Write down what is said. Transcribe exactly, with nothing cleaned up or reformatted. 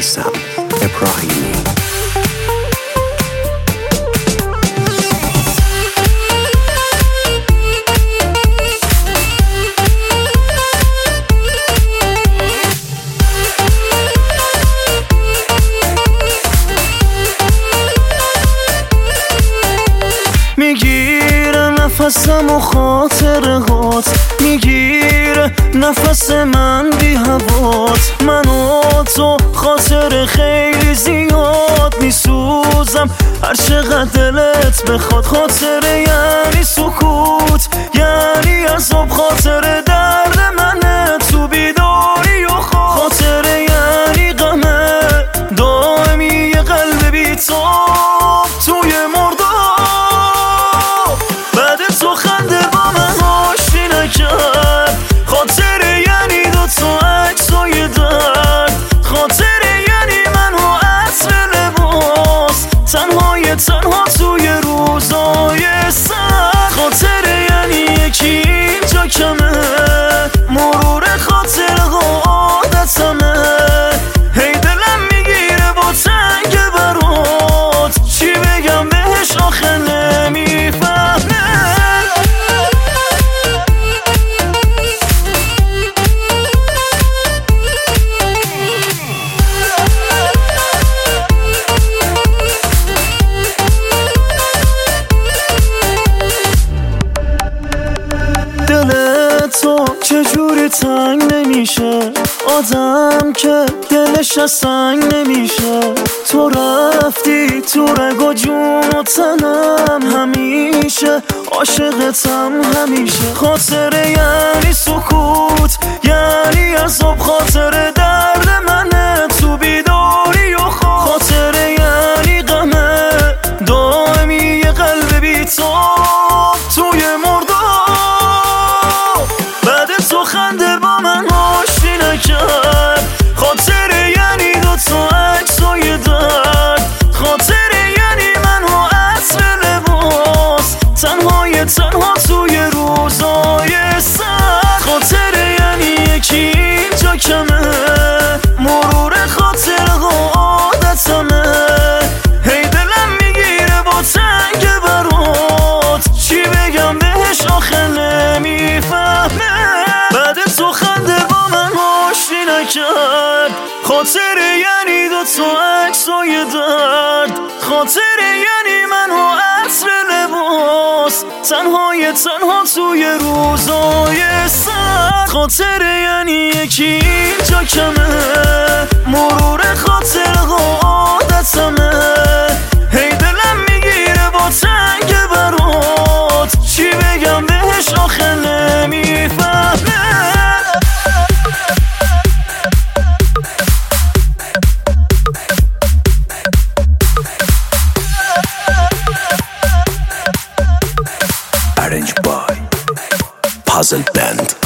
میثم ابراهیمی. میگیره نفسم و خاطرهات، میگیره نفس من بی هوات. من و تو خاطر خیلی زیاد میسوزم هر چقدر دلت بخواد. خاطر یعنی سکوت، یعنی عذاب، خاطر درد منه تو بیداری و خواب. خاطر یعنی غمه دائمی یه قلب بی‌تاب توی مرداب. بعد تو خنده با من آشتی نکرد. خاطر یعنی دوتا عکسای درد. خاطر یعنی من و عطر لباس، تنهای تنها توی روزای سرد. خاطر یعنی یکی اینجا کمه، مرور خاطرها عادتمه. هی دلم میگیره با تنگ برات، چی بگم بهش آخه نمیفهمه. دل تو چجوری تنگ نمیشه، آدم که دلش از سنگ نمیشه. تو رفتی تو رگ و جون و تنم، همیشه عاشقتم همیشه. خاطر یعنی سکوت، یعنی عذاب، خاطر درد منه تو بیداری و خواب. خاطر یعنی غمه دائمی یه قلب بی‌تاب توی مرداب. بعد تو خنده با من آشتی نکرد. خاطر یعنی دوتا عکسای درد. خاطر یعنی من و عطر لباس، تنهای تنها توی روزای سرد. خاطر یعنی یکی اینجا کمه، مرور خاطرها عادتمه. هی دلم میگیره با تنگ برات، چی بگم بهش آخه نمیفهمه. بعد تو خنده با من آشتی نکرد. خاطر یعنی دوتا عکسای درد. خاطر یعنی من و عطر لباس، تنهای تنها توی روزای سرد. خاطر یعنی یکی اینجا کمه، مرور خاطرها عادتمه. هی دلم میگیره با تنگ برات، چی بگم بهش آخه نمیفهمه. Arranged by Puzzle Band.